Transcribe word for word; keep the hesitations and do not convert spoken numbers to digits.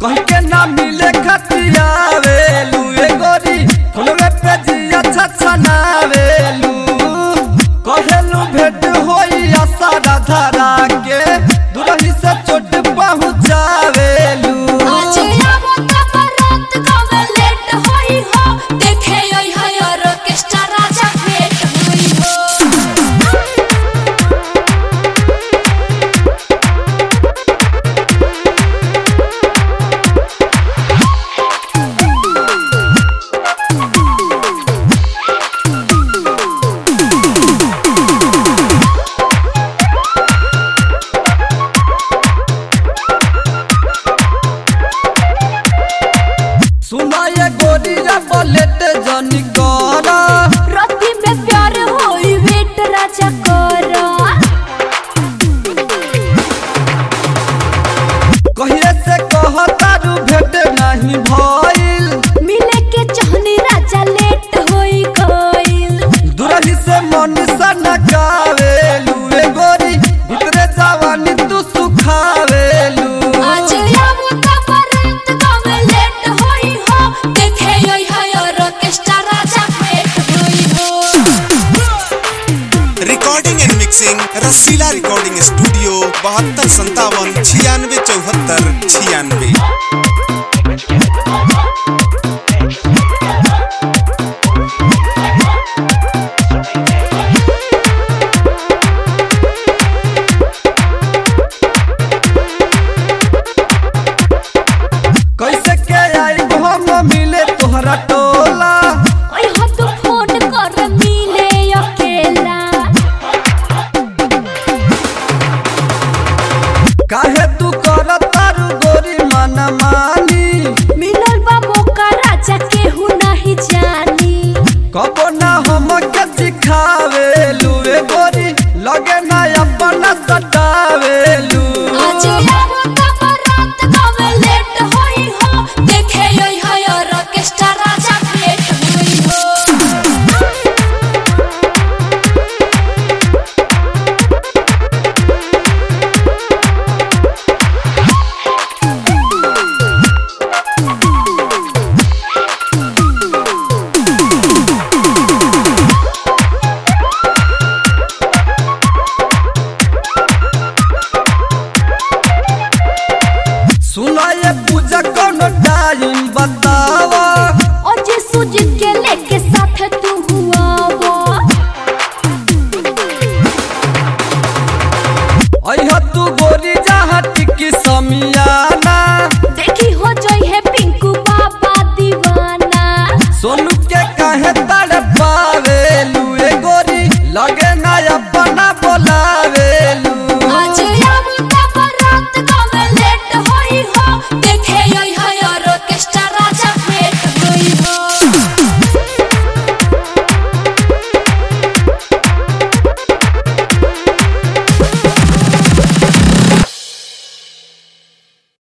कहीं के ना मिले खतियावेलू ए गोरी फुलवे पे जिया छछनावेलू कहेलू भेट होई आशा धरा के दुरही से चोट पहुंचावेलू सुनाए गोरिया बलेट जनी करा राती में प्यार होई वेट राजा करा कहिए से कहतारू भेट नहीं भइल मिले के चाहनी राजा लेट होई गइल दुरही से मन सनकावेलू ए गोरी भीतरे जवानी तू सुखावेलू आज आबो त परंत कम लेट होई हो देखे ओई हयर ऑर्केस्ट्रा राजा भेट होई हो recording and mixing Rasila recording studio बहत्तर संतावन छियानवे चौहत्तर छियानवे। कैसे के आई हम मिले तोहरा टोला ओई हो तू फोन कर मिले अकेला काहे तू करत